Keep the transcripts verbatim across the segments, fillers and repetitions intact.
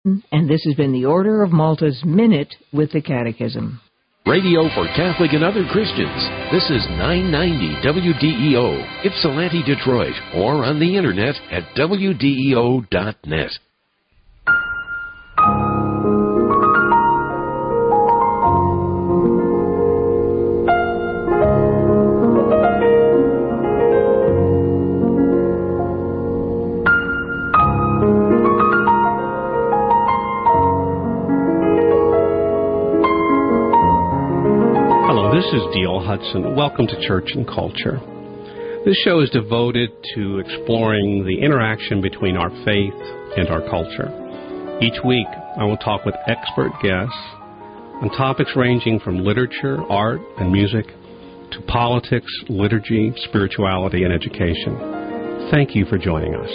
And this has been the Order of Malta's Minute with the Catechism. Radio for Catholic and other Christians. This is nine ninety W D E O, Ypsilanti, Detroit, or on the internet at W D E O dot net. This is D L Hudson. Welcome to Church and Culture. This show is devoted to exploring the interaction between our faith and our culture. Each week, I will talk with expert guests on topics ranging from literature, art, and music to politics, liturgy, spirituality, and education. Thank you for joining us.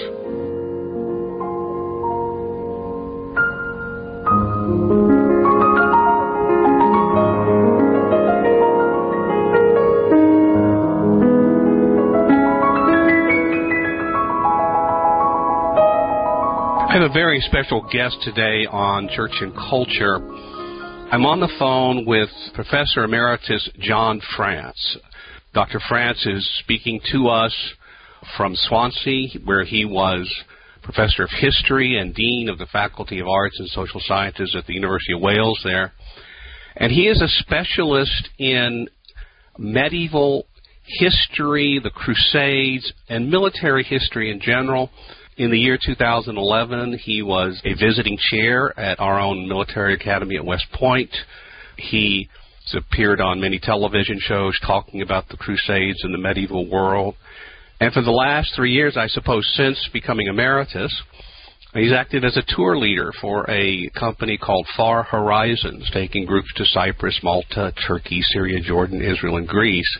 I have a very special guest today on Church and Culture. I'm on the phone with Professor Emeritus John France. Doctor France is speaking to us from Swansea, where he was Professor of History and Dean of the Faculty of Arts and Social Sciences at the University of Wales there. And he is a specialist in medieval history, the Crusades, and military history in general. In the year two thousand eleven, he was a visiting chair at our own military academy at West Point. He has appeared on many television shows talking about the Crusades and the medieval world. And for the last three years, I suppose, since becoming emeritus, he's acted as a tour leader for a company called Far Horizons, taking groups to Cyprus, Malta, Turkey, Syria, Jordan, Israel, and Greece.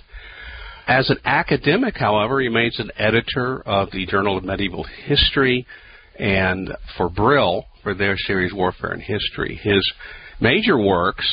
As an academic, however, he remains an editor of the Journal of Medieval History and for Brill for their series Warfare and History. His major works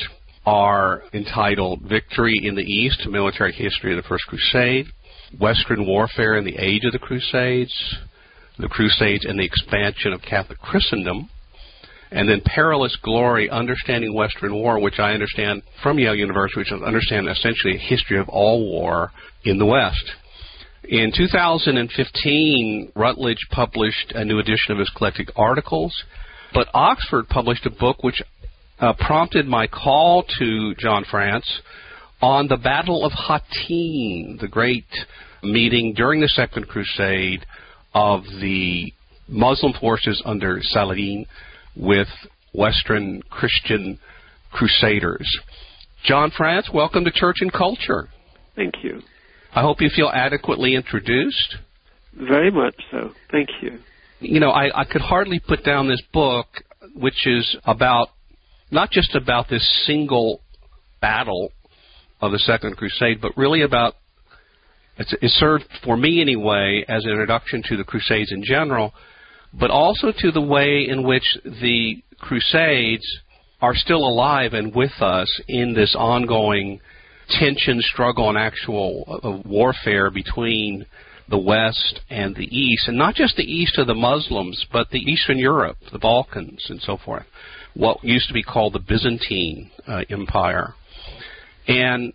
are entitled Victory in the East, Military History of the First Crusade, Western Warfare in the Age of the Crusades, The Crusades and the Expansion of Catholic Christendom, and then Perilous Glory, Understanding Western War, which I understand from Yale University, which I understand essentially a history of all war in the West. In two thousand fifteen, Routledge published a new edition of his collected articles, but Oxford published a book which uh, prompted my call to John France on the Battle of Hattin, the great meeting during the Second Crusade of the Muslim forces under Saladin with Western Christian crusaders. John France, welcome to Church and Culture. Thank you. I hope you feel adequately introduced. Very much so. Thank you. You know, I, I could hardly put down this book, which is about, not just about this single battle of the Second Crusade, but really about, it's, it served, for me anyway, as an introduction to the Crusades in general, but also to the way in which the Crusades are still alive and with us in this ongoing tension, struggle, and actual uh, warfare between the West and the East, and not just the East of the Muslims, but the Eastern Europe, the Balkans, and so forth, what used to be called the Byzantine uh, Empire. And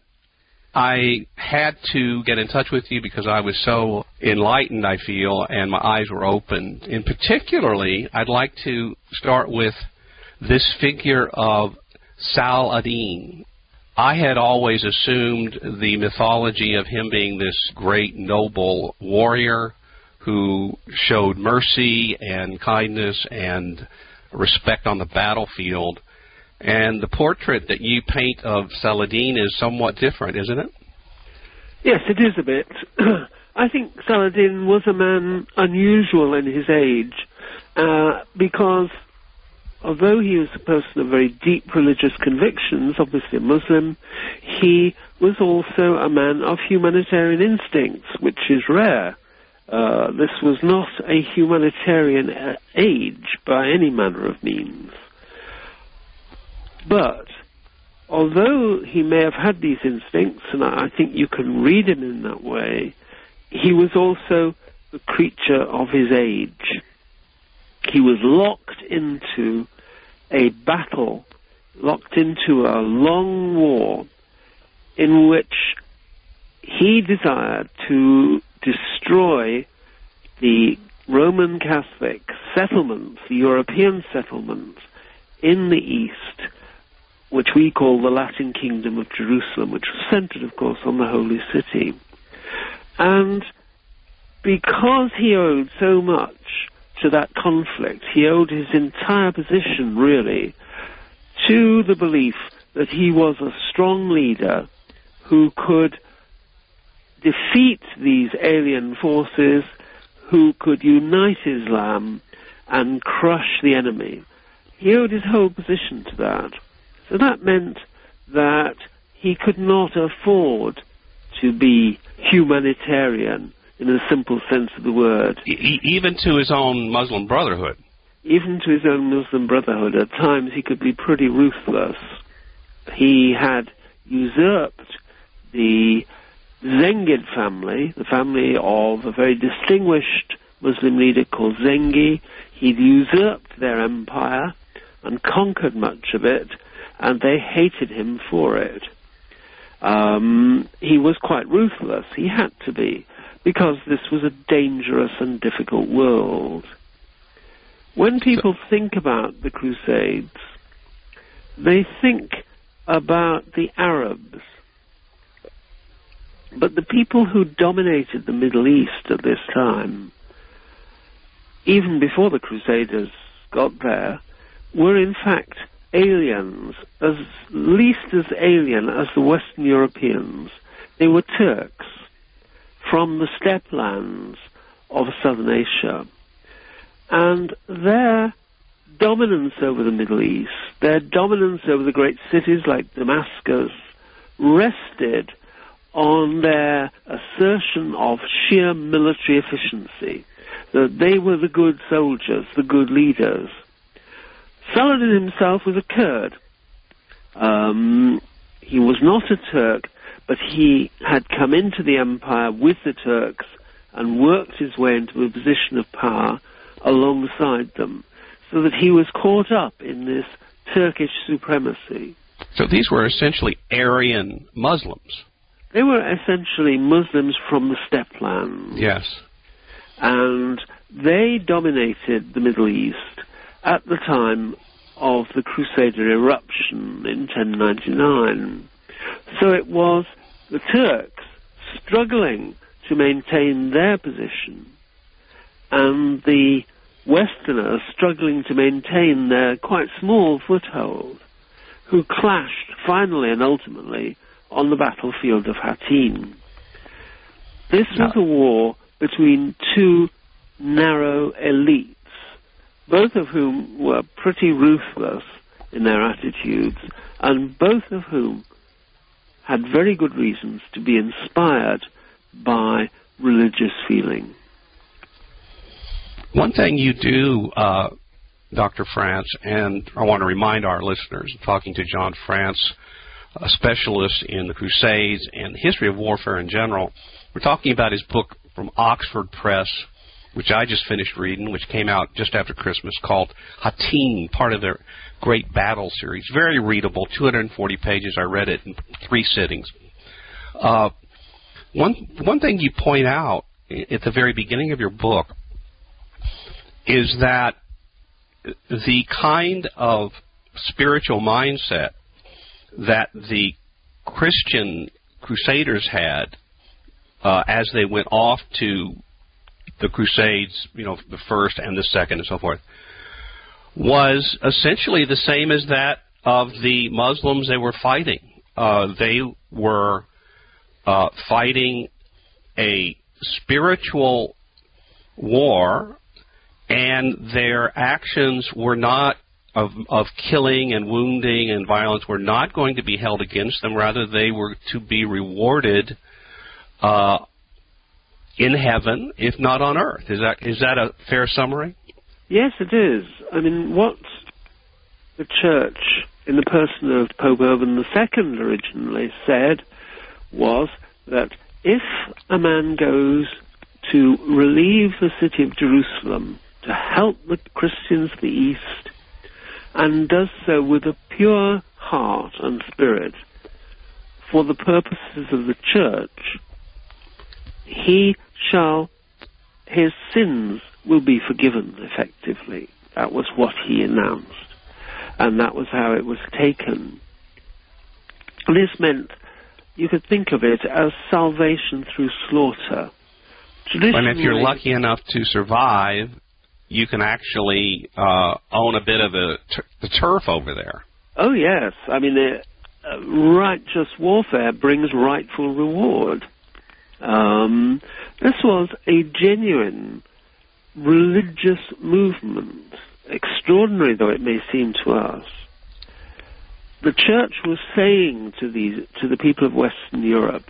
I had to get in touch with you because I was so enlightened, I feel, and my eyes were opened. And particularly, I'd like to start with this figure of Saladin. I had always assumed the mythology of him being this great, noble warrior who showed mercy and kindness and respect on the battlefield. And the portrait that you paint of Saladin is somewhat different, isn't it? Yes, it is a bit. I think Saladin was a man unusual in his age uh, because although he was a person of very deep religious convictions, obviously a Muslim, he was also a man of humanitarian instincts, which is rare. Uh, this was not a humanitarian age by any manner of means. But although he may have had these instincts, and I think you can read him in that way, he was also the creature of his age. He was locked into a battle, locked into a long war in which he desired to destroy the Roman Catholic settlements, the European settlements in the East, which we call the Latin Kingdom of Jerusalem, which was centered, of course, on the Holy City. And because he owed so much to that conflict, he owed his entire position, really, to the belief that he was a strong leader who could defeat these alien forces, who could unite Islam and crush the enemy. He owed his whole position to that. So that meant that he could not afford to be humanitarian in a simple sense of the word. E- even to his own Muslim Brotherhood. Even to his own Muslim Brotherhood. At times he could be pretty ruthless. He had usurped the Zengid family, the family of a very distinguished Muslim leader called Zengi. He'd usurped their empire and conquered much of it, and they hated him for it. Um, he was quite ruthless. He had to be, because this was a dangerous and difficult world. When people think about the Crusades, they think about the Arabs. But the people who dominated the Middle East at this time, even before the Crusaders got there, were in fact aliens, as least as alien as the Western Europeans. They were Turks from the steppe lands of southern Asia. And their dominance over the Middle East, their dominance over the great cities like Damascus, rested on their assertion of sheer military efficiency, that they were the good soldiers, the good leaders. Saladin himself was a Kurd. Um, he was not a Turk, but he had come into the empire with the Turks and worked his way into a position of power alongside them, so that he was caught up in this Turkish supremacy. So these were essentially Aryan Muslims. They were essentially Muslims from the steppe lands. Yes. And they dominated the Middle East at the time of the Crusader eruption in ten ninety-nine. So it was the Turks struggling to maintain their position and the Westerners struggling to maintain their quite small foothold, who clashed finally and ultimately on the battlefield of Hattin. This was a war between two narrow elites, both of whom were pretty ruthless in their attitudes, and both of whom had very good reasons to be inspired by religious feeling. One thing you do, uh, Doctor France, and I want to remind our listeners, talking to John France, a specialist in the Crusades and the history of warfare in general, we're talking about his book from Oxford Press, which I just finished reading, which came out just after Christmas, called Hattin, part of their Great Battle series. Very readable, two hundred forty pages. I read it in three sittings. Uh, one one thing you point out at the very beginning of your book is that the kind of spiritual mindset that the Christian Crusaders had uh, as they went off to the Crusades, you know, the first and the second and so forth, was essentially the same as that of the Muslims they were fighting. Uh, they were uh, fighting a spiritual war, and their actions were not of, of killing and wounding and violence were not going to be held against them. Rather, they were to be rewarded uh, in heaven, if not on earth. Is that is that a fair summary? Yes, it is. I mean, what the Church, in the person of Pope Urban the Second originally said, was that if a man goes to relieve the city of Jerusalem, to help the Christians of the East, and does so with a pure heart and spirit for the purposes of the church, he shall, his sins will be forgiven effectively. That was what he announced, and that was how it was taken. This meant you could think of it as salvation through slaughter. And if you're lucky enough to survive, you can actually uh, own a bit of the, the turf over there. Oh, yes. I mean, uh, righteous warfare brings rightful reward. Um, this was a genuine religious movement, extraordinary though it may seem to us. The church was saying to these, to the people of Western Europe,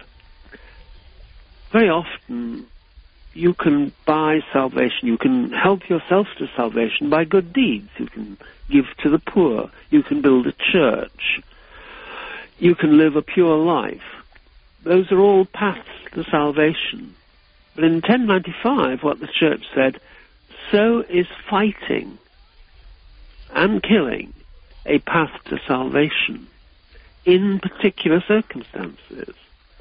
very often you can buy salvation, you can help yourself to salvation by good deeds. You can give to the poor, you can build a church, you can live a pure life. Those are all paths to salvation. But in ten ninety-five, what the church said, so is fighting and killing a path to salvation in particular circumstances.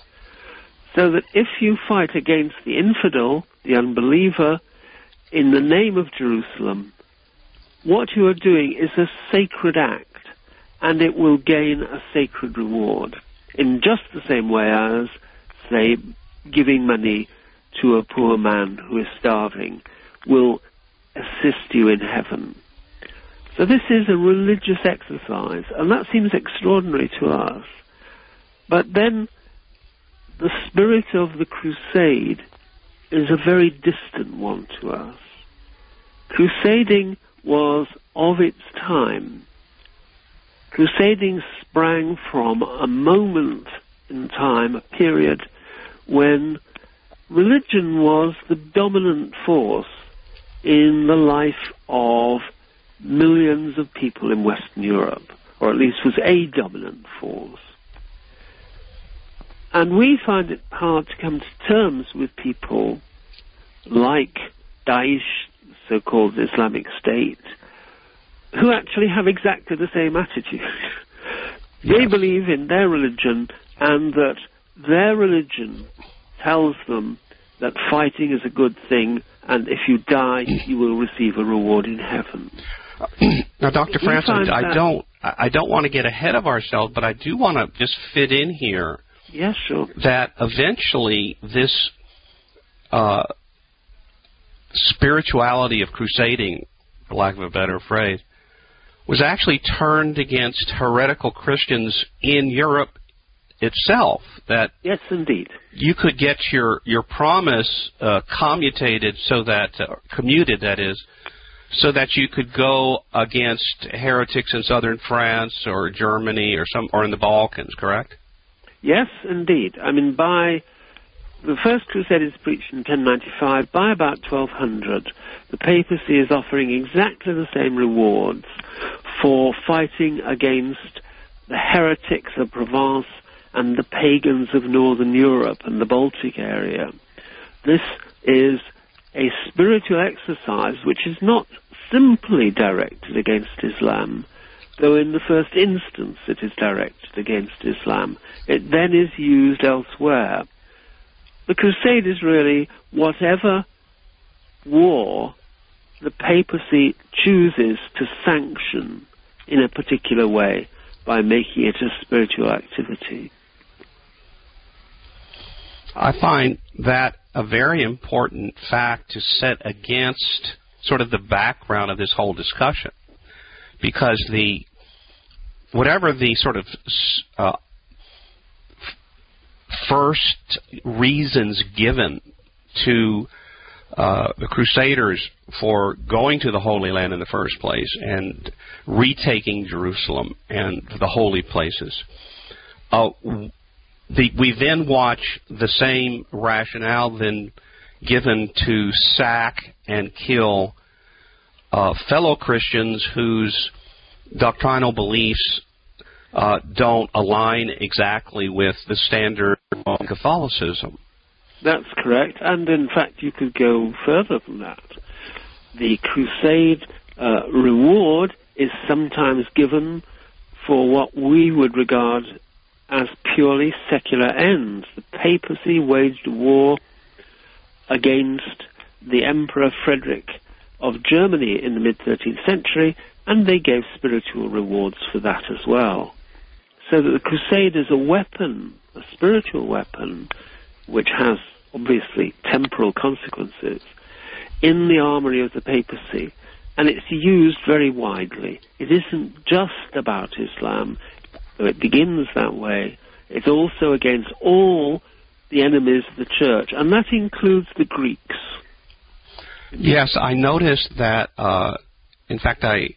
So that if you fight against the infidel, the unbeliever, in the name of Jerusalem, what you are doing is a sacred act, and it will gain a sacred reward, in just the same way as, say, giving money to a poor man who is starving will assist you in heaven. So this is a religious exercise, and that seems extraordinary to us. But then the spirit of the crusade is a very distant one to us. Crusading was of its time. Crusading sprang from a moment in time, a period when religion was the dominant force in the life of millions of people in Western Europe, or at least was a dominant force. And we find it hard to come to terms with people like Daesh, so-called Islamic State, who actually have exactly the same attitude. They Yes. believe in their religion, and that their religion tells them that fighting is a good thing, and if you die, you will receive a reward in heaven. Now, Doctor We Francis, find I that- don't, I don't want to get ahead of ourselves, but I do want to just fit in here Yes, sure. that eventually this uh, spirituality of crusading, for lack of a better phrase, was actually turned against heretical Christians in Europe itself. That Yes, indeed. you could get your your promise uh, commutated so that uh, commuted, that is, so that you could go against heretics in southern France or Germany or some or in the Balkans. Correct? Yes, indeed. I mean, by the first crusade is preached in ten ninety-five. By about twelve hundred, the papacy is offering exactly the same rewards for fighting against the heretics of Provence and the pagans of northern Europe and the Baltic area. This is a spiritual exercise which is not simply directed against Islam, though in the first instance it is directed against Islam. It then is used elsewhere. The crusade is really whatever war the papacy chooses to sanction in a particular way by making it a spiritual activity. I find that a very important fact to set against sort of the background of this whole discussion, because the whatever the sort of uh, first reasons given to uh, the Crusaders for going to the Holy Land in the first place and retaking Jerusalem and the holy places, uh, the, we then watch the same rationale then given to sack and kill uh, fellow Christians whose doctrinal beliefs uh, don't align exactly with the standard of Catholicism. That's correct, and in fact you could go further than that. The crusade uh, reward is sometimes given for what we would regard as purely secular ends. The papacy waged war against the Emperor Frederick of Germany in the mid-thirteenth century, and they gave spiritual rewards for that as well. So that the crusade is a weapon, a spiritual weapon, which has obviously temporal consequences, in the armory of the papacy, and it's used very widely. It isn't just about Islam, though it begins that way. It's also against all the enemies of the church, and that includes the Greeks. Yes, I noticed that, uh, in fact, I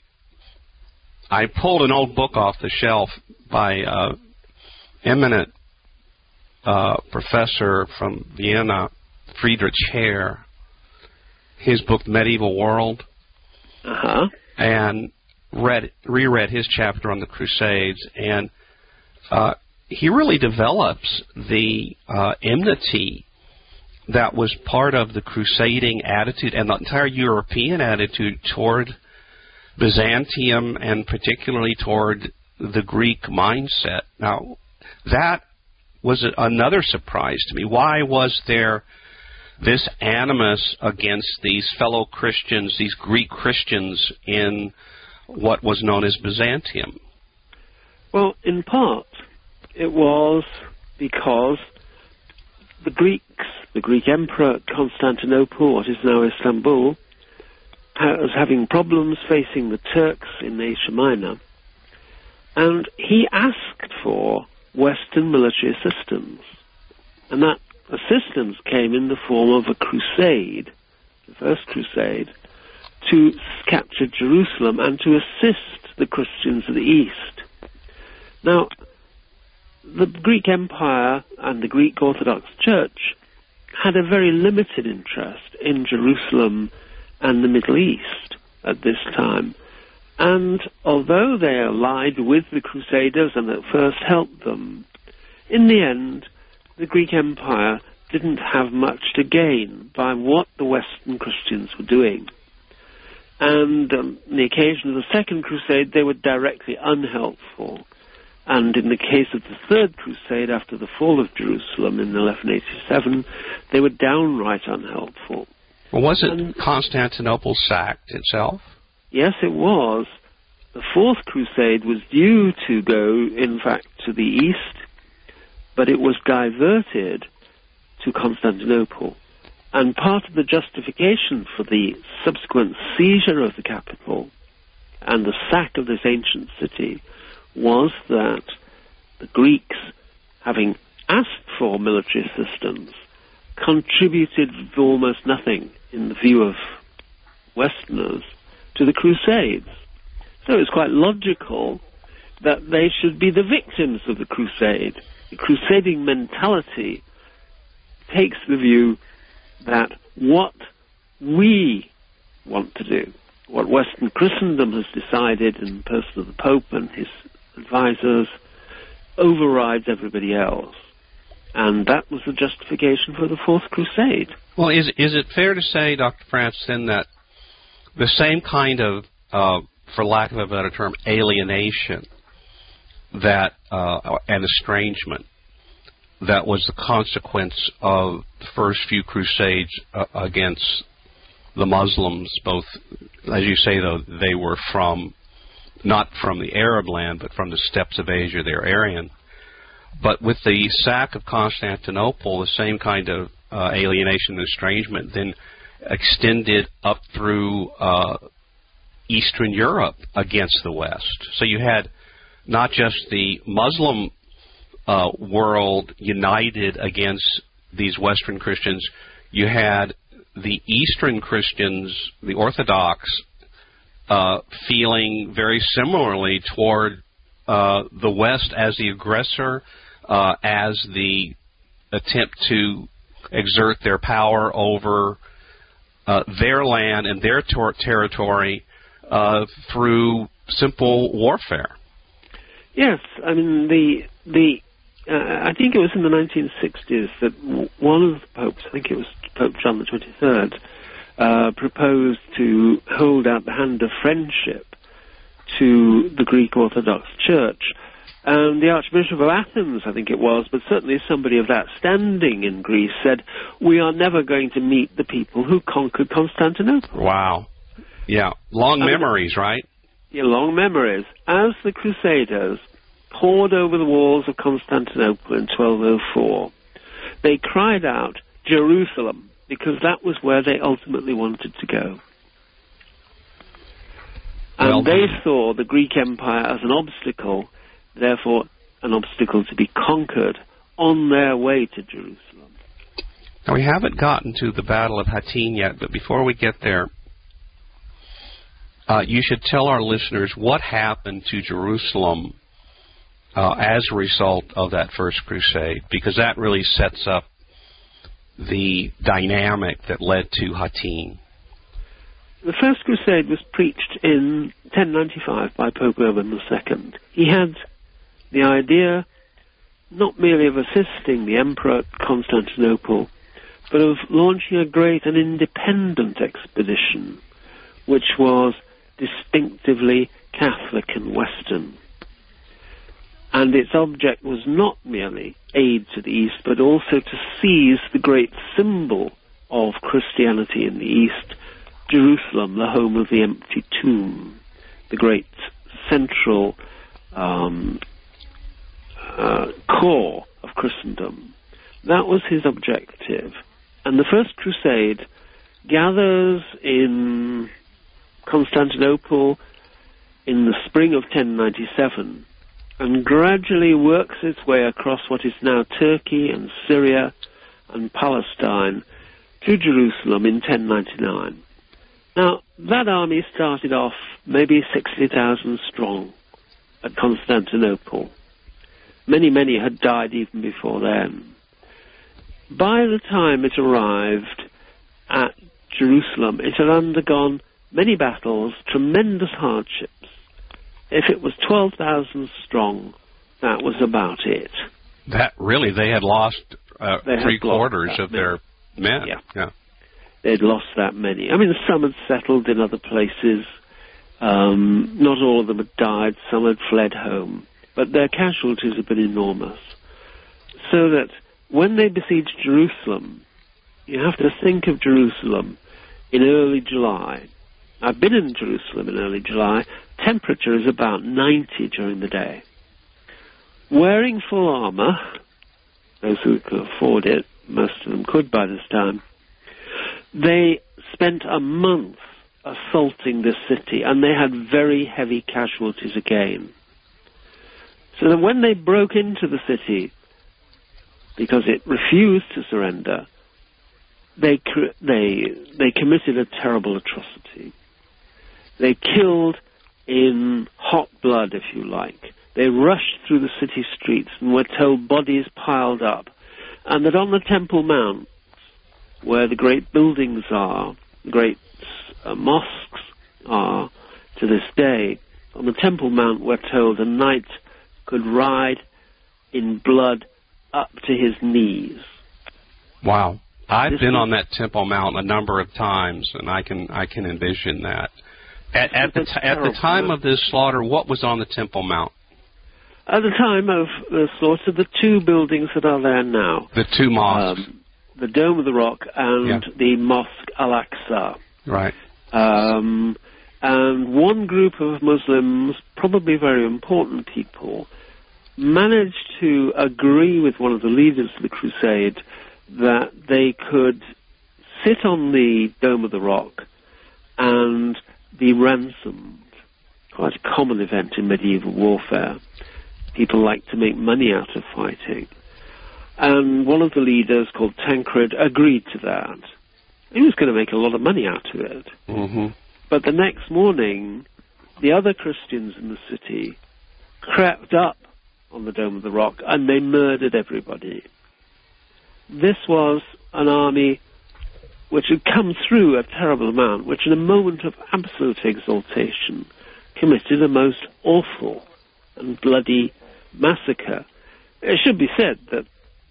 I pulled an old book off the shelf by uh, eminent uh, professor from Vienna, Friedrich Herr, his book, Medieval World, uh-huh. and read reread his chapter on the Crusades, and uh, he really develops the uh, enmity that was part of the crusading attitude and the entire European attitude toward Byzantium, and particularly toward the Greek mindset. Now, that was another surprise to me. Why was there this animus against these fellow Christians, these Greek Christians in what was known as Byzantium? Well, in part, it was because the Greeks, the Greek Emperor Constantinople, what is now Istanbul, was having problems facing the Turks in Asia Minor, and he asked for Western military assistance, and that assistance came in the form of a crusade, the first crusade, to capture Jerusalem and to assist the Christians of the East. Now, the Greek Empire and the Greek Orthodox Church had a very limited interest in Jerusalem and the Middle East at this time. And although they allied with the Crusaders and at first helped them, in the end, the Greek Empire didn't have much to gain by what the Western Christians were doing. And um, on the occasion of the Second Crusade, they were directly unhelpful. And in the case of the Third Crusade, after the fall of Jerusalem in eleven eighty-seven, they were downright unhelpful. Well, wasn't and, Constantinople sacked itself? Yes, it was. The Fourth Crusade was due to go, in fact, to the east, but it was diverted to Constantinople. And part of the justification for the subsequent seizure of the capital and the sack of this ancient city was that the Greeks, having asked for military assistance, contributed almost nothing in the view of Westerners to the Crusades. So it's quite logical that they should be the victims of the crusade. The crusading mentality takes the view that what we want to do, what Western Christendom has decided in the person of the Pope and his advisors, overrides everybody else. And that was the justification for the Fourth Crusade. Well, is is it fair to say, Doctor France, then, that the same kind of, uh, for lack of a better term, alienation that uh, and estrangement that was the consequence of the first few crusades uh, against the Muslims, both, as you say, though, they were from, not from the Arab land, but from the steppes of Asia, they're Aryan. But with the sack of Constantinople, the same kind of uh, alienation and estrangement then extended up through uh, Eastern Europe against the West. So you had not just the Muslim uh, world united against these Western Christians, you had the Eastern Christians, the Orthodox, uh, feeling very similarly toward uh, the West as the aggressor, uh, as the attempt to exert their power over uh, their land and their ter- territory uh, through simple warfare. Yes, I mean the the uh, I think it was in the nineteen sixties that w- one of the popes, I think it was Pope John the twenty-third, uh, proposed to hold out the hand of friendship to the Greek Orthodox Church. And the Archbishop of Athens, I think it was, but certainly somebody of that standing in Greece, said, we are never going to meet the people who conquered Constantinople. Wow. Yeah. Long I mean, memories, right? Yeah, long memories. As the Crusaders poured over the walls of Constantinople in twelve oh four, they cried out, Jerusalem, because that was where they ultimately wanted to go. And Well, they saw the Greek Empire as an obstacle, therefore an obstacle to be conquered on their way to Jerusalem. Now, we haven't gotten to the Battle of Hattin yet, but before we get there, uh, you should tell our listeners what happened to Jerusalem uh, as a result of that First Crusade, because that really sets up the dynamic that led to Hattin. The First Crusade was preached in ten ninety-five by Pope Urban the Second. He had the idea not merely of assisting the Emperor at Constantinople, but of launching a great and independent expedition, which was distinctively Catholic and Western. And its object was not merely aid to the East, but also to seize the great symbol of Christianity in the East, Jerusalem, the home of the empty tomb, the great central um, uh, core of Christendom. That was his objective. And the First Crusade gathers in Constantinople in the spring of ten ninety-seven and gradually works its way across what is now Turkey and Syria and Palestine to Jerusalem in ten ninety-nine. Now, that army started off maybe sixty thousand strong at Constantinople. Many, many had died even before then. By the time it arrived at Jerusalem, it had undergone many battles, tremendous hardships. If it was twelve thousand strong, that was about it. That really, they had lost uh, they three had quarters lost of their men. Yeah. yeah. They'd lost that many. I mean, some had settled in other places. Um, not all of them had died. Some had fled home. But their casualties had been enormous. So that when they besieged Jerusalem, you have to think of Jerusalem in early July. I've been in Jerusalem in early July. Temperature is about ninety during the day. Wearing full armor, those who could afford it, most of them could by this time, they spent a month assaulting the city, and they had very heavy casualties again. So that when they broke into the city, because it refused to surrender, they they they committed a terrible atrocity. They killed in hot blood, if you like. They rushed through the city streets and were told bodies piled up, and that on the Temple Mount, where the great buildings are, the great uh, mosques are to this day, on the Temple Mount we're told a knight could ride in blood up to his knees. Wow. I've This been is, on that Temple Mount a number of times, and I can I can envision that. At, at the t- at the time of this slaughter, what was on the Temple Mount? At the time of the slaughter, the two buildings that are there now. The two mosques. Um, the Dome of the Rock and Yeah. the Mosque Al-Aqsa. Right. Um, and one group of Muslims, probably very important people, managed to agree with one of the leaders of the crusade that they could sit on the Dome of the Rock and be ransomed. Quite a common event in medieval warfare. People like to make money out of fighting. And one of the leaders, called Tancred, agreed to that. He was going to make a lot of money out of it. Mm-hmm. But the next morning, the other Christians in the city crept up on the Dome of the Rock and they murdered everybody. This was an army which had come through a terrible amount, which in a moment of absolute exaltation committed a most awful and bloody massacre. It should be said that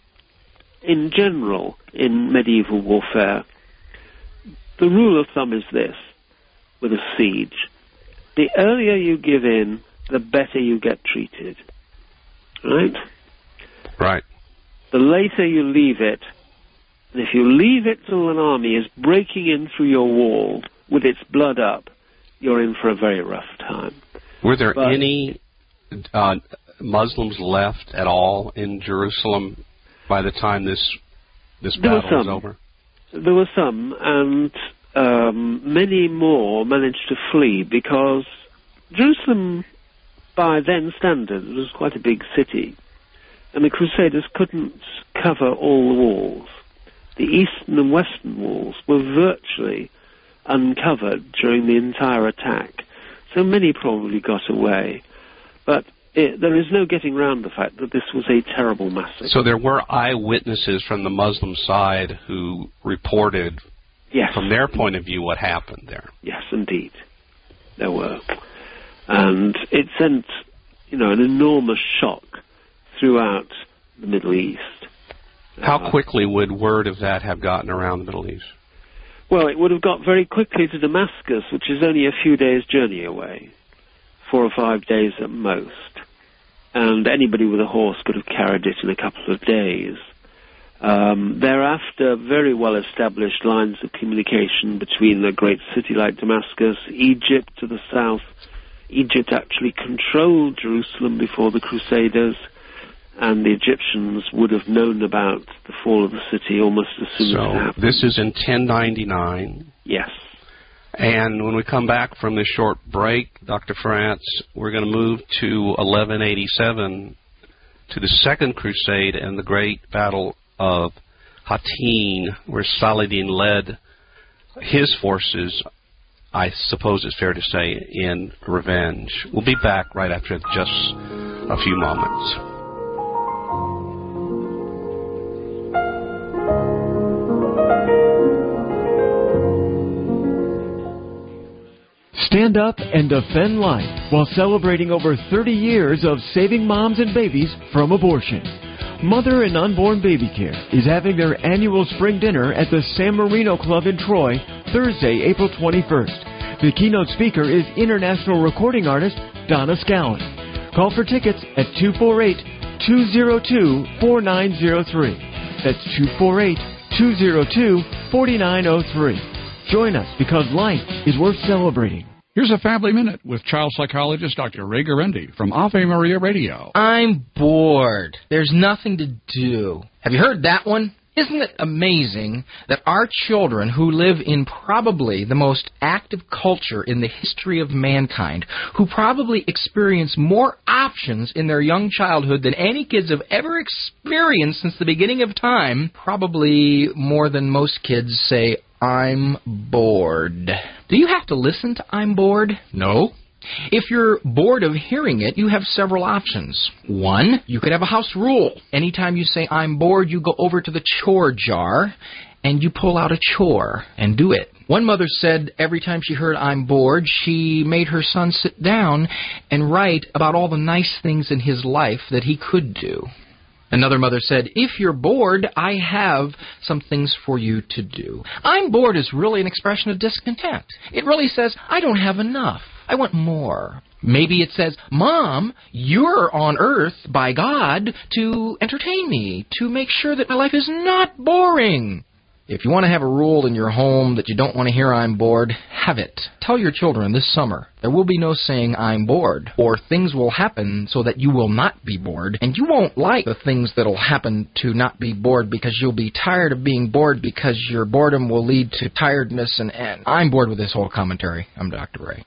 in general, in medieval warfare, the rule of thumb is this, with a siege: the earlier you give in, the better you get treated. Right? Right. The later you leave it, and if you leave it till an army is breaking in through your wall with its blood up, you're in for a very rough time. Were there but, any uh, Muslims left at all in Jerusalem by the time this this battle was over? There were some, and um, many more managed to flee because Jerusalem, by then standards, was quite a big city, and the Crusaders couldn't cover all the walls. The eastern and western walls were virtually uncovered during the entire attack, so many probably got away. But it, there is no getting round the fact that this was a terrible massacre. So there were eyewitnesses from the Muslim side who reported, yes, from their point of view, what happened there. Yes, indeed, there were. And it sent, you know, an enormous shock throughout the Middle East. How uh, quickly would word of that have gotten around the Middle East? Well, it would have got very quickly to Damascus, which is only a few days' journey away, four or five days at most. And anybody with a horse could have carried it in a couple of days. Um, thereafter, very well-established lines of communication between a great city like Damascus, Egypt to the south. Egypt actually controlled Jerusalem before the Crusaders, and the Egyptians would have known about the fall of the city almost as soon so as it happened. So this is in ten ninety-nine. Yes. And when we come back from this short break, Doctor France, we're going to move to eleven eighty-seven, to the Second Crusade and the great Battle of Hattin, where Saladin led his forces, I suppose it's fair to say, in revenge. We'll be back right after just a few moments. Stand up and defend life while celebrating over thirty years of saving moms and babies from abortion. Mother and Unborn Baby Care is having their annual spring dinner at the San Marino Club in Troy, Thursday, April twenty-first. The keynote speaker is international recording artist Donna Scowen. Call for tickets at two four eight, two zero two, four nine zero three. That's two four eight, two zero two, four nine zero three. Join us because life is worth celebrating. Here's a Family Minute with child psychologist Doctor Ray Guarendi from Ave Maria Radio. I'm bored. There's nothing to do. Have you heard that one? Isn't it amazing that our children, who live in probably the most active culture in the history of mankind, who probably experience more options in their young childhood than any kids have ever experienced since the beginning of time, probably more than most kids say, I'm bored. Do you have to listen to I'm bored? No. If you're bored of hearing it, you have several options. One, you could have a house rule. Anytime you say I'm bored, you go over to the chore jar and you pull out a chore and do it. One mother said every time she heard I'm bored, she made her son sit down and write about all the nice things in his life that he could do. Another mother said, if you're bored, I have some things for you to do. I'm bored is really an expression of discontent. It really says, I don't have enough. I want more. Maybe it says, Mom, you're on earth by God to entertain me, to make sure that my life is not boring. If you want to have a rule in your home that you don't want to hear I'm bored, have it. Tell your children this summer there will be no saying I'm bored, or things will happen so that you will not be bored, and you won't like the things that will happen to not be bored because you'll be tired of being bored because your boredom will lead to tiredness and end. I'm bored with this whole commentary. I'm Doctor Ray.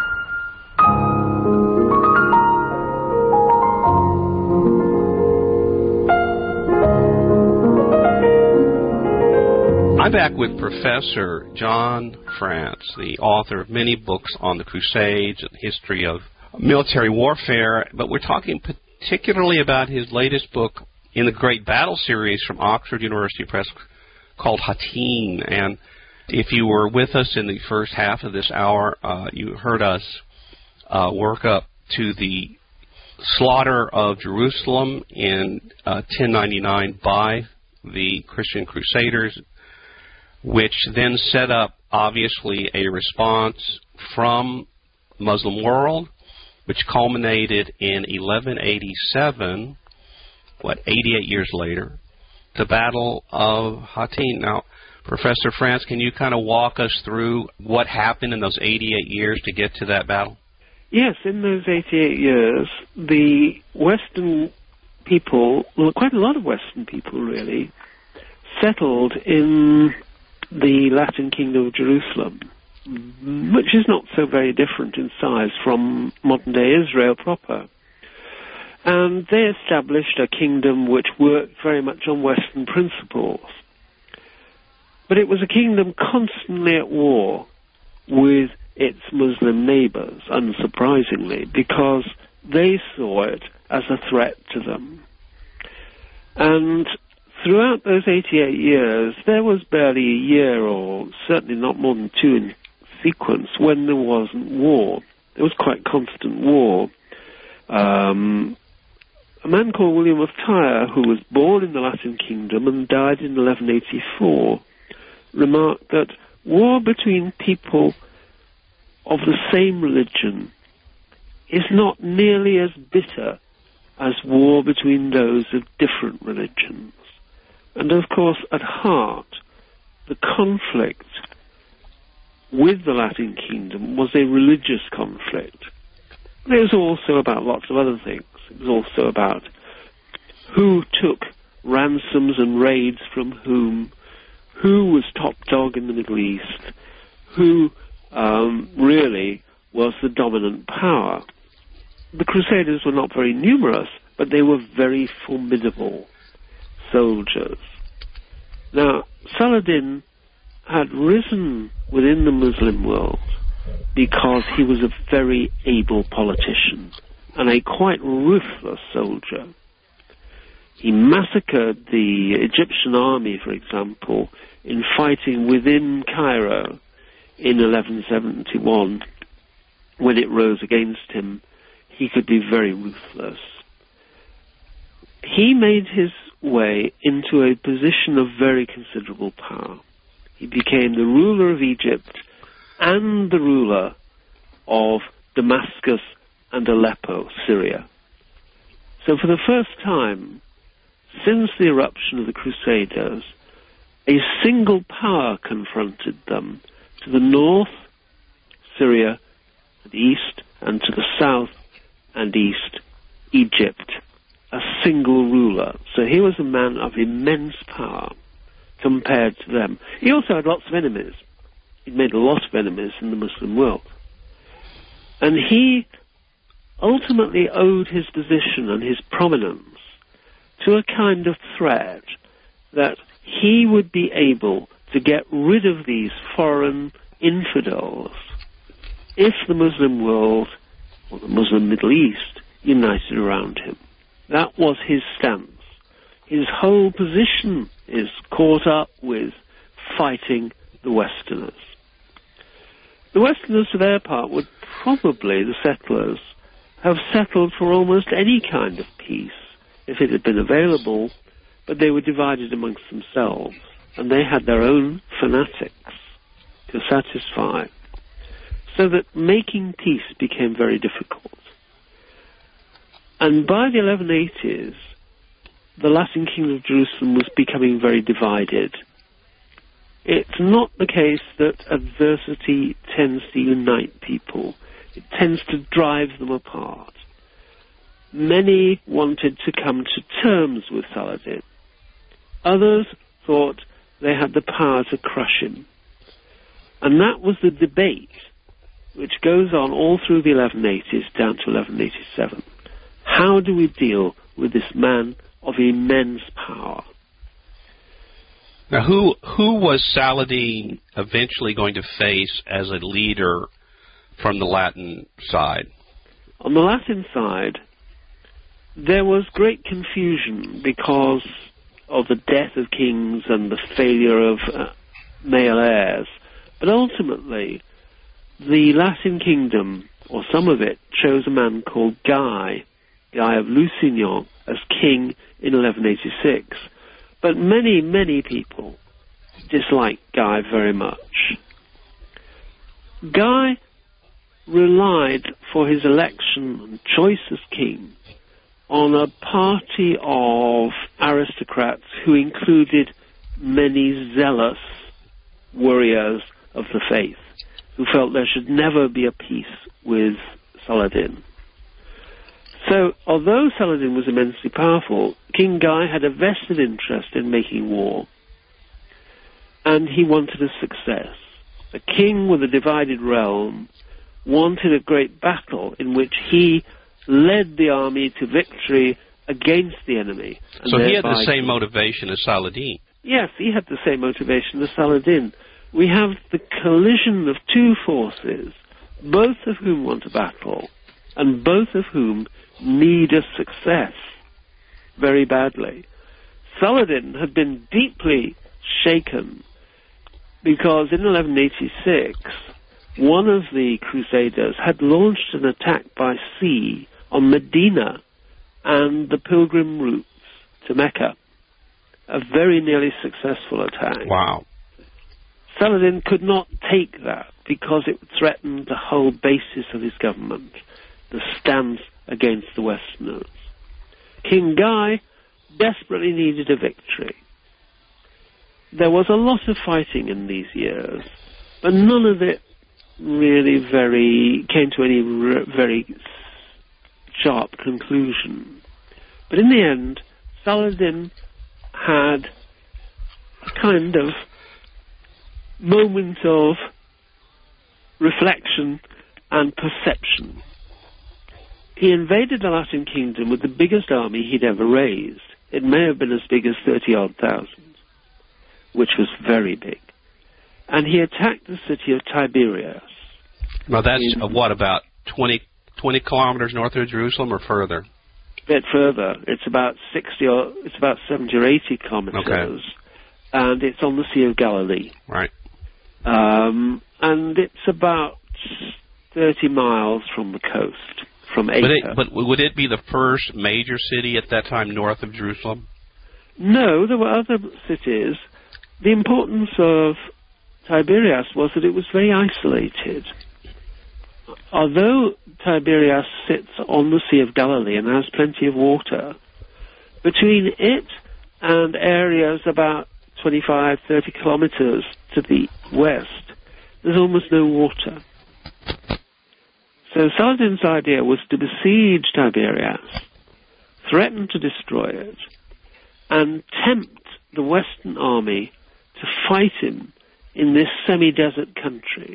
I'm back with Professor John France, the author of many books on the Crusades and the history of military warfare, but we're talking particularly about his latest book in the Great Battle series from Oxford University Press called Hattin. And if you were with us in the first half of this hour, uh, you heard us uh, work up to the slaughter of Jerusalem in uh, ten ninety-nine by the Christian Crusaders, which then set up, obviously, a response from Muslim world, which culminated in eleven eighty-seven, what, eighty-eight years later, the Battle of Hattin. Now, Professor France, can you kind of walk us through what happened in those eighty-eight years to get to that battle? Yes, in those eighty-eight years, the Western people, well, quite a lot of Western people really, settled in the Latin Kingdom of Jerusalem, which is not so very different in size from modern-day Israel proper. And they established a kingdom which worked very much on Western principles. But it was a kingdom constantly at war with its Muslim neighbors, unsurprisingly, because they saw it as a threat to them. And throughout those eighty-eight years, there was barely a year, or certainly not more than two in sequence, when there wasn't war. There was quite constant war. Um, a man called William of Tyre, who was born in the Latin Kingdom and died in eleven eighty-four, remarked that war between people of the same religion is not nearly as bitter as war between those of different religions. And of course, at heart, the conflict with the Latin Kingdom was a religious conflict. But it was also about lots of other things. It was also about who took ransoms and raids from whom, who was top dog in the Middle East, who um, really was the dominant power. The Crusaders were not very numerous, but they were very formidable soldiers. Now, Saladin had risen within the Muslim world because he was a very able politician and a quite ruthless soldier. He massacred the Egyptian army, for example, in fighting within Cairo in eleven seventy-one. When it rose against him, he could be very ruthless. He made his way into a position of very considerable power. He became the ruler of Egypt and the ruler of Damascus and Aleppo, Syria. So for the first time since the eruption of the Crusaders, a single power confronted them. To the north, Syria, to the east, and to the south and east, Egypt. A single ruler. So he was a man of immense power compared to them. He also had lots of enemies. He'd made a lot of enemies in the Muslim world. And he ultimately owed his position and his prominence to a kind of threat that he would be able to get rid of these foreign infidels if the Muslim world, or the Muslim Middle East, united around him. That was his stance. His whole position is caught up with fighting the Westerners. The Westerners, for their part, would probably, the settlers, have settled for almost any kind of peace if it had been available, but they were divided amongst themselves, and they had their own fanatics to satisfy, so that making peace became very difficult. And by the eleven eighties, the Latin Kingdom of Jerusalem was becoming very divided. It's not the case that adversity tends to unite people. It tends to drive them apart. Many wanted to come to terms with Saladin. Others thought they had the power to crush him. And that was the debate which goes on all through the eleven eighties down to eleven eighty-seven. How do we deal with this man of immense power? Now, who who was Saladin eventually going to face as a leader from the Latin side? On the Latin side, there was great confusion because of the death of kings and the failure of uh, male heirs. But ultimately, the Latin kingdom, or some of it, chose a man called Guy, Guy of Lusignan, as king in eleven eighty-six. But many, many people disliked Guy very much. Guy relied for his election and choice as king on a party of aristocrats who included many zealous warriors of the faith who felt there should never be a peace with Saladin. So, although Saladin was immensely powerful, King Guy had a vested interest in making war, and he wanted a success. A king with a divided realm wanted a great battle in which he led the army to victory against the enemy. So he had the same motivation as Saladin. Yes, he had the same motivation as Saladin. We have the collision of two forces, both of whom want a battle, and both of whom need a success very badly. Saladin had been deeply shaken because in eleven eighty-six, one of the Crusaders had launched an attack by sea on Medina and the pilgrim routes to Mecca. A very nearly successful attack. Wow. Saladin could not take that because it threatened the whole basis of his government, the stance against the Westerners. King Guy desperately needed a victory. There was a lot of fighting in these years, but none of it really very came to any r- very sharp conclusion. But in the end, Saladin had a kind of moment of reflection and perception. He invaded the Latin kingdom with the biggest army he'd ever raised. It may have been as big as thirty-odd thousand, which was very big. And he attacked the city of Tiberias. Now that's in, uh, what, about twenty, twenty kilometers north of Jerusalem or further? A bit further. It's about sixty or it's about seventy or eighty kilometers, okay. And it's on the Sea of Galilee. Right. Um, and it's about thirty miles from the coast, from Acre. But, it, but would it be the first major city at that time north of Jerusalem? No, there were other cities. The importance of Tiberias was that it was very isolated. Although Tiberias sits on the Sea of Galilee and has plenty of water, between it and areas about twenty-five, thirty kilometers to the west, there's almost no water. So Saladin's idea was to besiege Tiberias, threaten to destroy it, and tempt the Western army to fight him in this semi-desert country,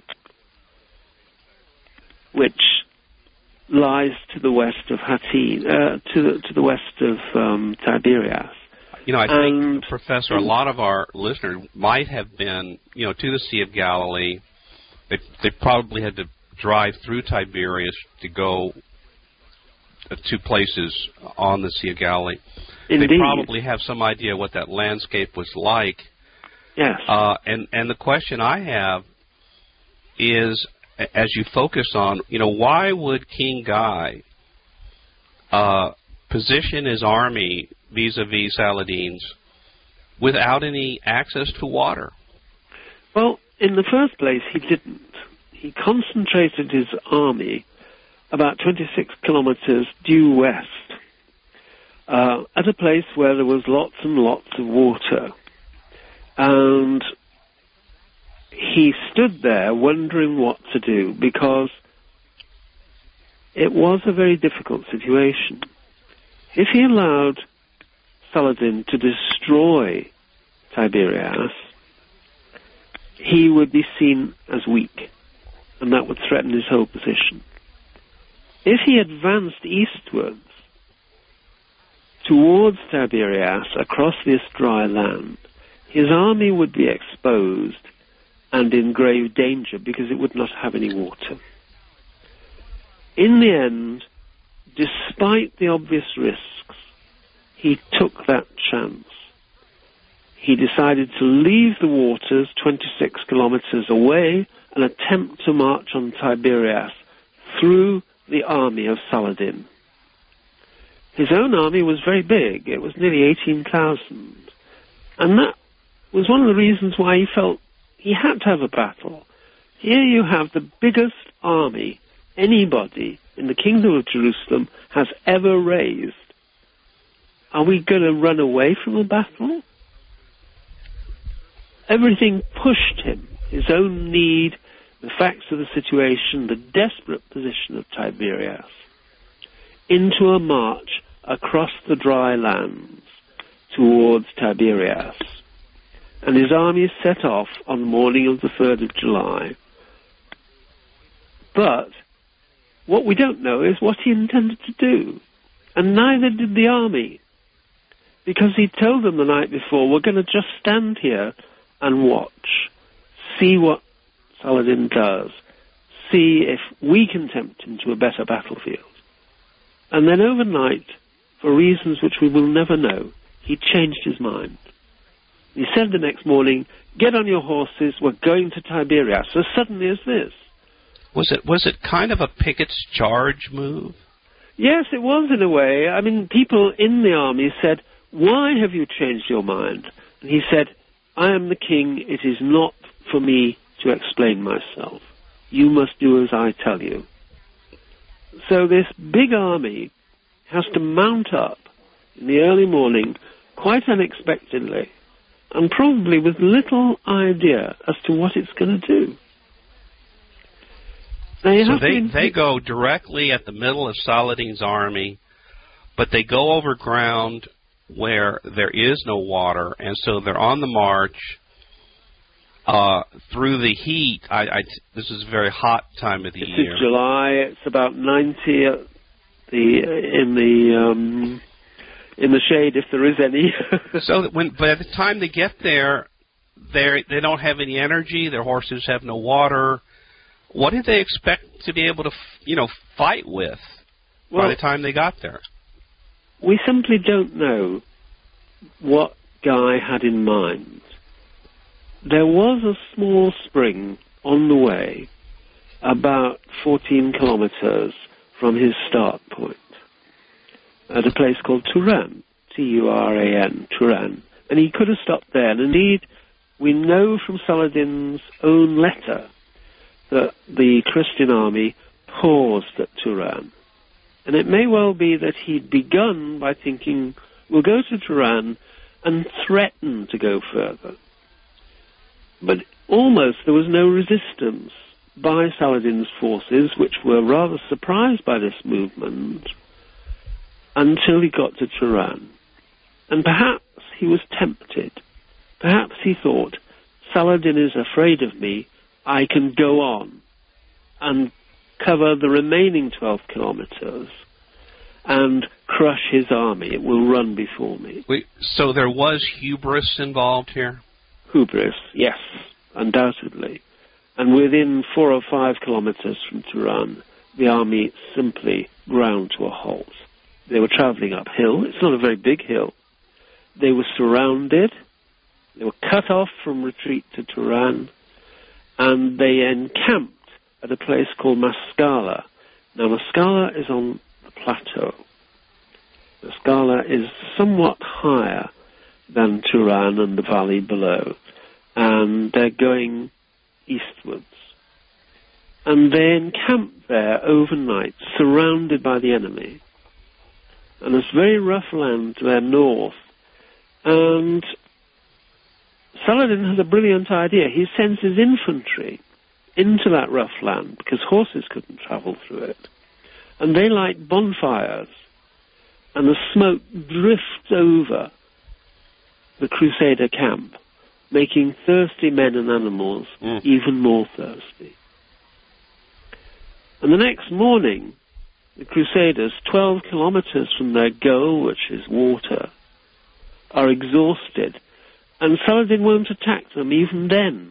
which lies to the west of Hattin, uh, to the to the west of um, Tiberias. You know, I and, think, Professor, a lot of our listeners might have been, you know, to the Sea of Galilee. They they probably had to drive through Tiberias to go to places on the Sea of Galilee. Indeed. They probably have some idea what that landscape was like. Yes. Uh, and, and the question I have is, as you focus on, you know, why would King Guy uh, position his army vis-a-vis Saladin's without any access to water? Well, in the first place, he didn't. He concentrated his army about twenty-six kilometers due west, uh, at a place where there was lots and lots of water. And he stood there wondering what to do, because it was a very difficult situation. If he allowed Saladin to destroy Tiberias, he would be seen as weak, and that would threaten his whole position. If he advanced eastwards towards Tiberias across this dry land, his army would be exposed and in grave danger because it would not have any water. In the end, despite the obvious risks, he took that chance. He decided to leave the waters twenty-six kilometers away and attempt to march on Tiberias through the army of Saladin. His own army was very big. It was nearly eighteen thousand. And that was one of the reasons why he felt he had to have a battle. Here you have the biggest army anybody in the Kingdom of Jerusalem has ever raised. Are we going to run away from the battle? Everything pushed him, his own need, the facts of the situation, the desperate position of Tiberias, into a march across the dry lands towards Tiberias. And his army set off on the morning of the third of July. But what we don't know is what he intended to do. And neither did the army. Because he told them the night before, we're going to just stand here and watch. See what Saladin does. See if we can tempt him to a better battlefield. And then overnight, for reasons which we will never know, he changed his mind. He said the next morning, get on your horses, we're going to Tiberias. So suddenly as this. Was it was it kind of a Pickett's charge move? Yes, it was in a way. I mean, people in the army said, why have you changed your mind? And he said, I am the king. It is not for me to explain myself. You must do as I tell you. So this big army has to mount up in the early morning, quite unexpectedly, and probably with little idea as to what it's going to do. They so have they, been... they go directly at the middle of Saladin's army, but they go over ground where there is no water, and so they're on the march uh, through the heat. I, I, this is a very hot time of the this year. It's July. It's about ninety at the in the um, in the shade, if there is any. So that when by the time they get there, they they don't have any energy. Their horses have no water. What did they expect to be able to, you know, fight with well, by the time they got there? We simply don't know what Guy had in mind. There was a small spring on the way, about fourteen kilometers from his start point, at a place called Turan, T U R A N, Turan. And he could have stopped there. And indeed, we know from Saladin's own letter that the Christian army paused at Turan. And it may well be that he'd begun by thinking, we'll go to Turan and threaten to go further. But almost there was no resistance by Saladin's forces, which were rather surprised by this movement, until he got to Turan. And perhaps he was tempted. Perhaps he thought, Saladin is afraid of me, I can go on and cover the remaining twelve kilometers and crush his army. It will run before me. Wait, so there was hubris involved here? Hubris, yes, undoubtedly. And within four or five kilometers from Turan, the army simply ground to a halt. They were traveling uphill. It's not a very big hill. They were surrounded. They were cut off from retreat to Turan. And they encamped at a place called Mascala. Now, Mascala is on the plateau. Mascala is somewhat higher than Turan and the valley below, and they're going eastwards. And they encamped there overnight, surrounded by the enemy. And it's very rough land to their north. And Saladin has a brilliant idea. He sends his infantry into that rough land because horses couldn't travel through it. And they light bonfires, and the smoke drifts over the Crusader camp, making thirsty men and animals mm. even more thirsty. And the next morning, the Crusaders, twelve kilometers from their goal, which is water, are exhausted. And Saladin won't attack them even then.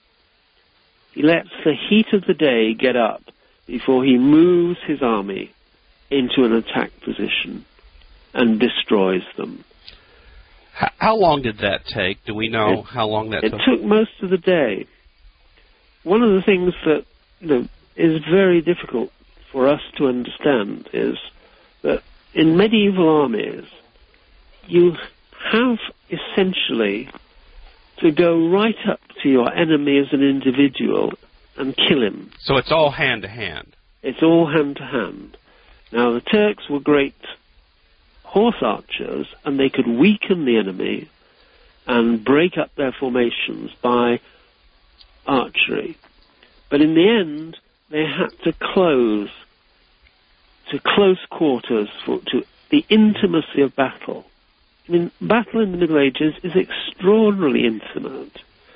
He lets the heat of the day get up before he moves his army into an attack position and destroys them. How, how long did that take? Do we know it, how long that it took? It took most of the day. One of the things that, you know, is very difficult for us to understand is that in medieval armies, you have essentially to go right up to your enemy as an individual and kill him. So it's all hand to hand. It's all hand to hand. Now, the Turks were great horse archers, and they could weaken the enemy and break up their formations by archery. But in the end, they had to close to close quarters for to the intimacy of battle. I mean, battle in the Middle Ages is extraordinarily intimate.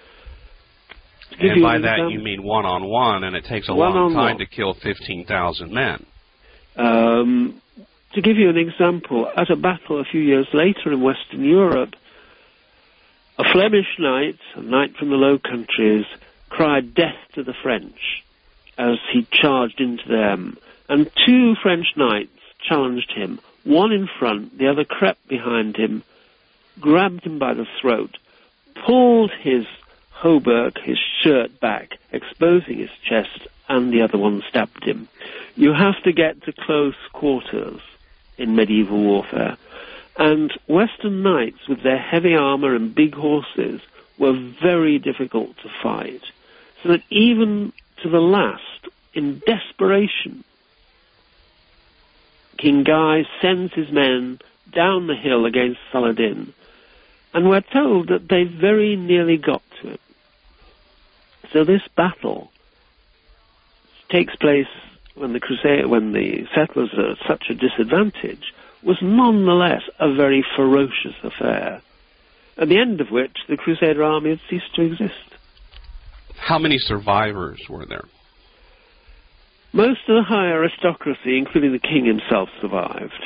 And by that example, you mean one-on-one, and it takes a long time one. to kill fifteen thousand men. Um, to give you an example, at a battle a few years later in Western Europe, a Flemish knight, a knight from the Low Countries, cried death to the French as he charged into them. And two French knights challenged him, one in front, the other crept behind him, grabbed him by the throat, pulled his hauberk, his shirt back, exposing his chest, and the other one stabbed him. You have to get to close quarters in medieval warfare. And Western knights, with their heavy armor and big horses, were very difficult to fight. So that even to the last, in desperation, King Guy sends his men down the hill against Saladin, and we're told that they very nearly got to him. So this battle takes place when the Crusade, when the settlers are at such a disadvantage, was nonetheless a very ferocious affair, at the end of which the Crusader army had ceased to exist. How many survivors were there? Most of the high aristocracy, including the king himself, survived.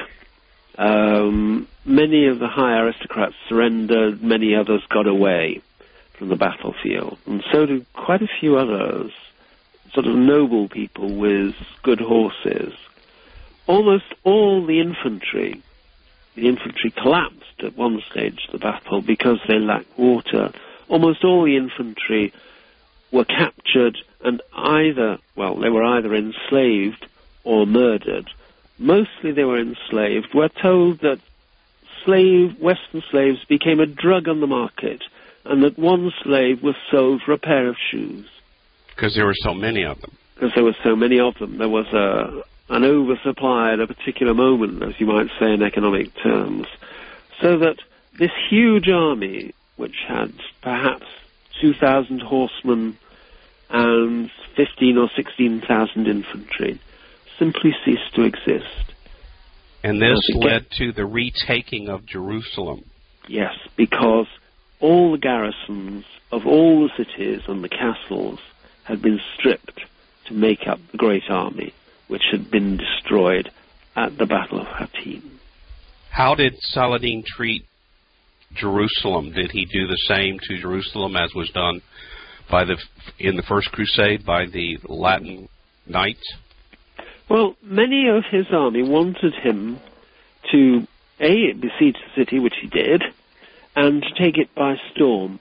Um, many of the high aristocrats surrendered, many others got away from the battlefield, and so did quite a few others, sort of noble people with good horses. Almost all the infantry, the infantry collapsed at one stage of the battle because they lacked water. Almost all the infantry were captured and either, well, they were either enslaved or murdered. Mostly they were enslaved. We're told that slave, Western slaves became a drug on the market, and that one slave was sold for a pair of shoes. Because there were so many of them. Because there were so many of them. There was a, an oversupply at a particular moment, as you might say in economic terms. So that this huge army, which had perhaps two thousand horsemen and fifteen or sixteen thousand infantry, simply ceased to exist. And this led to the retaking of Jerusalem. Yes, because all the garrisons of all the cities and the castles had been stripped to make up the great army, which had been destroyed at the Battle of Hattin. How did Saladin treat Jerusalem? Did he do the same to Jerusalem as was done by the in the First Crusade by the Latin knights? Well, many of his army wanted him to, A, besiege the city, which he did, and to take it by storm.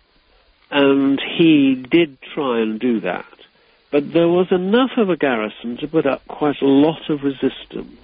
And he did try and do that. But there was enough of a garrison to put up quite a lot of resistance.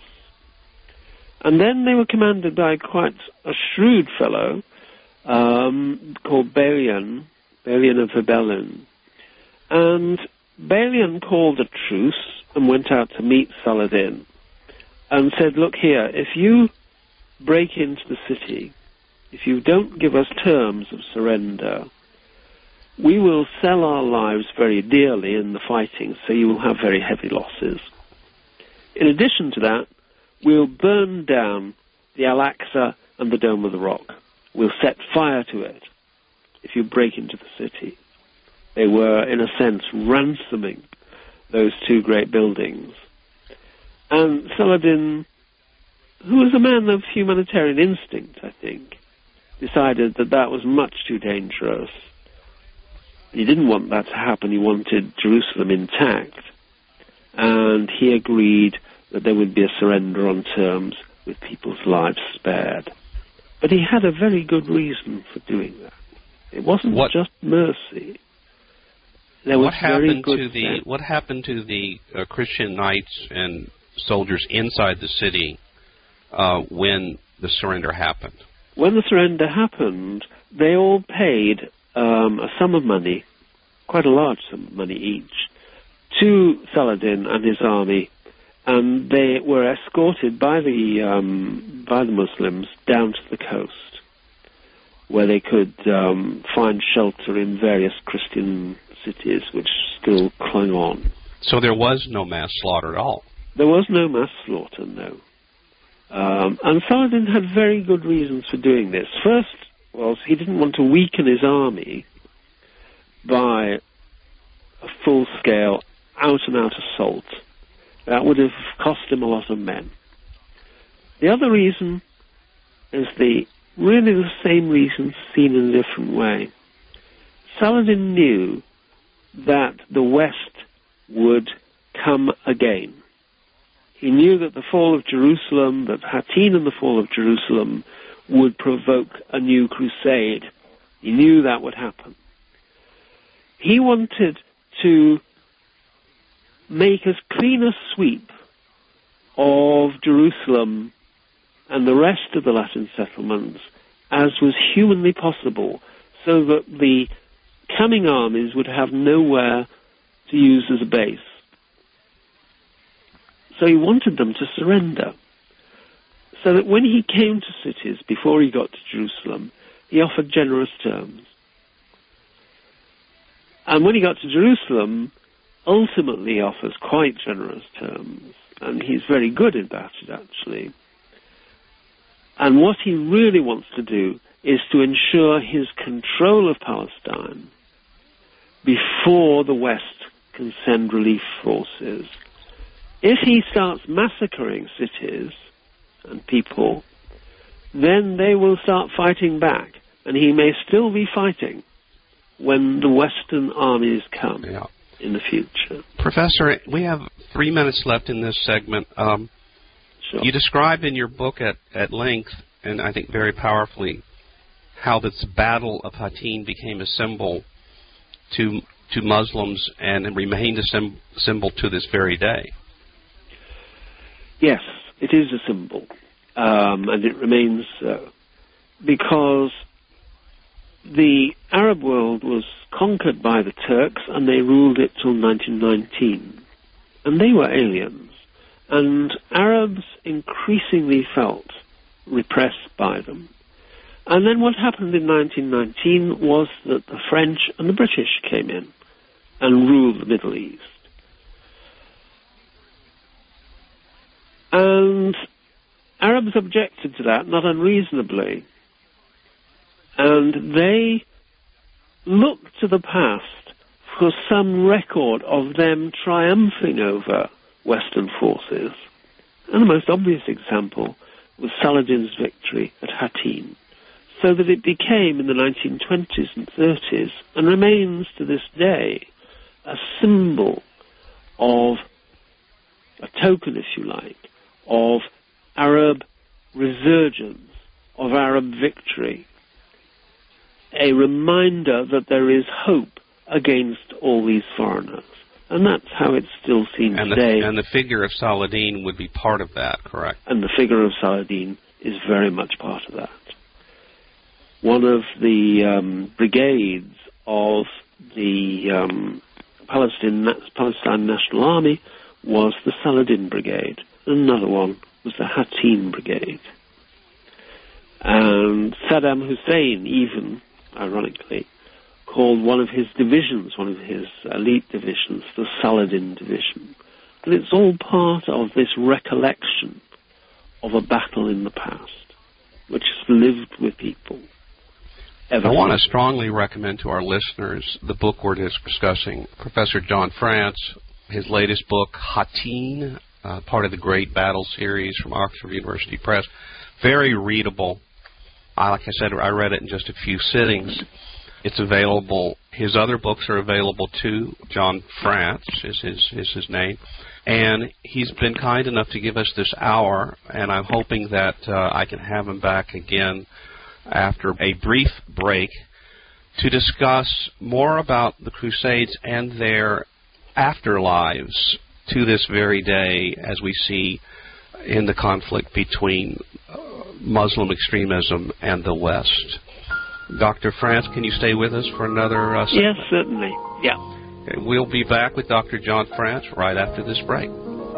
And then they were commanded by quite a shrewd fellow um, called Balian, Balian of Hebelin. And Balian called a truce and went out to meet Saladin and said, look here, if you break into the city, if you don't give us terms of surrender, we will sell our lives very dearly in the fighting, so you will have very heavy losses. In addition to that, we'll burn down the Al-Aqsa and the Dome of the Rock. We'll set fire to it if you break into the city. They were, in a sense, ransoming those two great buildings. And Saladin, who was a man of humanitarian instinct, I think, decided that that was much too dangerous. He didn't want that to happen. He wanted Jerusalem intact. And he agreed that there would be a surrender on terms with people's lives spared. But he had a very good reason for doing that. It wasn't what, just mercy. There was what happened very good to the sense. What happened to the uh, Christian knights and soldiers inside the city uh, when the surrender happened? When the surrender happened, they all paid um, a sum of money, quite a large sum of money each, to Saladin and his army, and they were escorted by the um, by the Muslims down to the coast, where they could um, find shelter in various Christian cities which still clung on. So there was no mass slaughter at all? There was no mass slaughter, no. Um, and Saladin had very good reasons for doing this. First was he didn't want to weaken his army by a full-scale, out-and-out assault. That would have cost him a lot of men. The other reason is the really the same reason seen in a different way. Saladin knew that the West would come again. He knew that the fall of Jerusalem, that Hattin and the fall of Jerusalem would provoke a new crusade. He knew that would happen. He wanted to make as clean a sweep of Jerusalem and the rest of the Latin settlements as was humanly possible, so that the coming armies would have nowhere to use as a base. So he wanted them to surrender, so that when he came to cities, before he got to Jerusalem, he offered generous terms. And when he got to Jerusalem, ultimately he offers quite generous terms, and he's very good at that, actually. And what he really wants to do is to ensure his control of Palestine before the West can send relief forces. If he starts massacring cities and people, then they will start fighting back, and he may still be fighting when the Western armies come yeah. in the future. Professor, we have three minutes left in this segment. Um, sure. You describe in your book at, at length, and I think very powerfully, how this Battle of Hattin became a symbol to to Muslims and remained a sim- symbol to this very day. Yes, it is a symbol, um, and it remains so, because the Arab world was conquered by the Turks, and they ruled it till nineteen nineteen. And they were aliens, and Arabs increasingly felt repressed by them. And then what happened in nineteen nineteen was that the French and the British came in and ruled the Middle East. And Arabs objected to that, not unreasonably. And they looked to the past for some record of them triumphing over Western forces. And the most obvious example was Saladin's victory at Hattin, so that it became in the nineteen twenties and thirties, and remains to this day, a symbol of, a token, if you like, of Arab resurgence, of Arab victory, a reminder that there is hope against all these foreigners. And that's how it's still seen and today. The, and the figure of Saladin would be part of that, correct? And the figure of Saladin is very much part of that. One of the um, brigades of the um, Palestine, Palestine National Army was the Saladin Brigade. Another one was the Hattin Brigade. And Saddam Hussein, even, ironically, called one of his divisions, one of his elite divisions, the Saladin Division. And it's all part of this recollection of a battle in the past, which has lived with people. I want to strongly recommend to our listeners the book we're discussing, Professor John France, his latest book, Hattin, uh, part of the Great Battle series from Oxford University Press. Very readable. I, like I said, I read it in just a few sittings. It's available. His other books are available too. John France is his, is his name. And he's been kind enough to give us this hour, and I'm hoping that uh, I can have him back again after a brief break to discuss more about the Crusades and their afterlives to this very day, as we see in the conflict between uh, Muslim extremism and the West. Doctor France, can you stay with us for another uh, segment? Yes, certainly. Yeah. Okay, we'll be back with Doctor John France right after this break.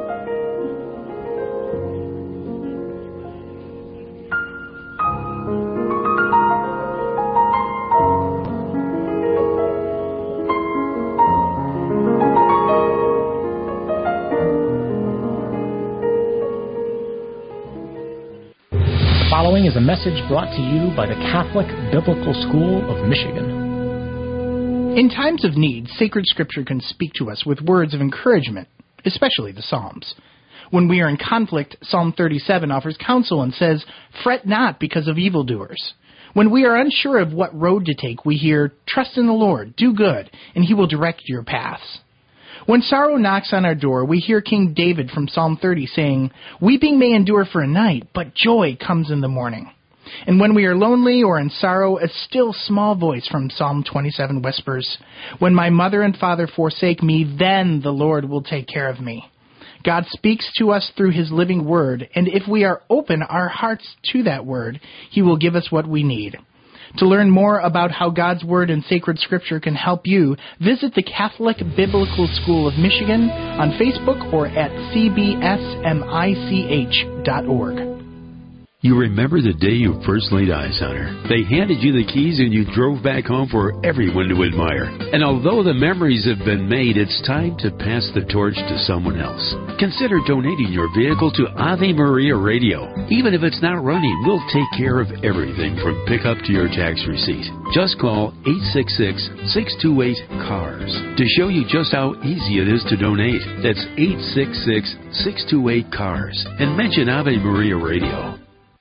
The following is a message brought to you by the Catholic Biblical School of Michigan. In times of need, sacred scripture can speak to us with words of encouragement, especially the Psalms. When we are in conflict, Psalm thirty-seven offers counsel and says, "Fret not because of evildoers." When we are unsure of what road to take, we hear, "Trust in the Lord, do good, and he will direct your paths." When sorrow knocks on our door, we hear King David from Psalm thirty saying, "Weeping may endure for a night, but joy comes in the morning." And when we are lonely or in sorrow, a still small voice from Psalm twenty-seven whispers, "When my mother and father forsake me, then the Lord will take care of me." God speaks to us through his living word, and if we are open our hearts to that word, he will give us what we need. To learn more about how God's Word and sacred scripture can help you, visit the Catholic Biblical School of Michigan on Facebook or at c b s mich dot org. You remember the day you first laid eyes on her. They handed you the keys and you drove back home for everyone to admire. And although the memories have been made, it's time to pass the torch to someone else. Consider donating your vehicle to Ave Maria Radio. Even if it's not running, we'll take care of everything from pickup to your tax receipt. Just call eight six six, six two eight, C A R S to show you just how easy it is to donate. That's eight six six, six two eight, C A R S and mention Ave Maria Radio.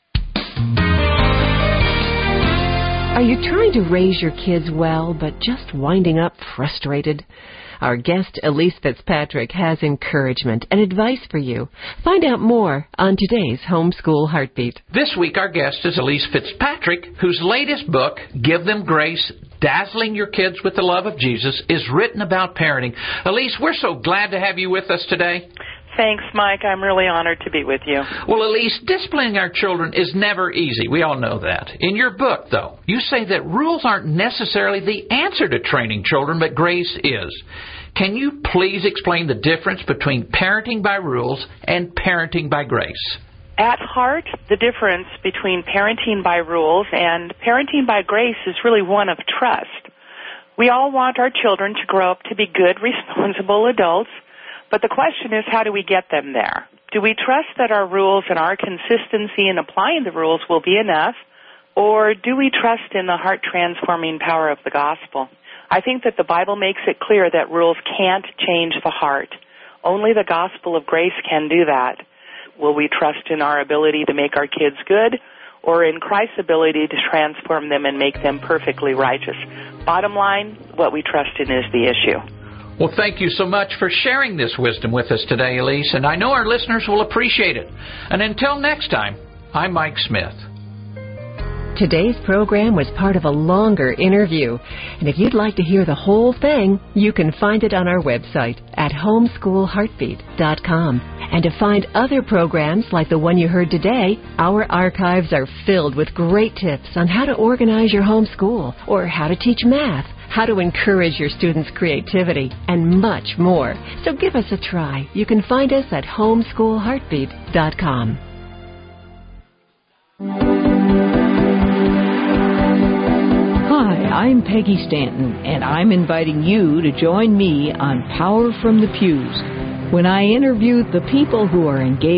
Are you trying to raise your kids well, but just winding up frustrated? Our guest, Elise Fitzpatrick, has encouragement and advice for you. Find out more on today's Homeschool Heartbeat. This week, our guest is Elise Fitzpatrick, whose latest book, Give Them Grace, Dazzling Your Kids with the Love of Jesus, is written about parenting. Elise, we're so glad to have you with us today. Thanks, Mike. I'm really honored to be with you. Well, Elise, disciplining our children is never easy. We all know that. In your book, though, you say that rules aren't necessarily the answer to training children, but grace is. Can you please explain the difference between parenting by rules and parenting by grace? At heart, the difference between parenting by rules and parenting by grace is really one of trust. We all want our children to grow up to be good, responsible adults. But the question is, how do we get them there? Do we trust that our rules and our consistency in applying the rules will be enough? Or do we trust in the heart-transforming power of the gospel? I think that the Bible makes it clear that rules can't change the heart. Only the gospel of grace can do that. Will we trust in our ability to make our kids good, or in Christ's ability to transform them and make them perfectly righteous? Bottom line, what we trust in is the issue. Well, thank you so much for sharing this wisdom with us today, Elise, and I know our listeners will appreciate it. And until next time, I'm Mike Smith. Today's program was part of a longer interview, and if you'd like to hear the whole thing, you can find it on our website at homeschool heartbeat dot com. And to find other programs like the one you heard today, our archives are filled with great tips on how to organize your homeschool, or how to teach math, how to encourage your students' creativity, and much more. So give us a try. You can find us at homeschool heartbeat dot com. Hi, I'm Peggy Stanton, and I'm inviting you to join me on Power from the Pews, when I interview the people who are engaged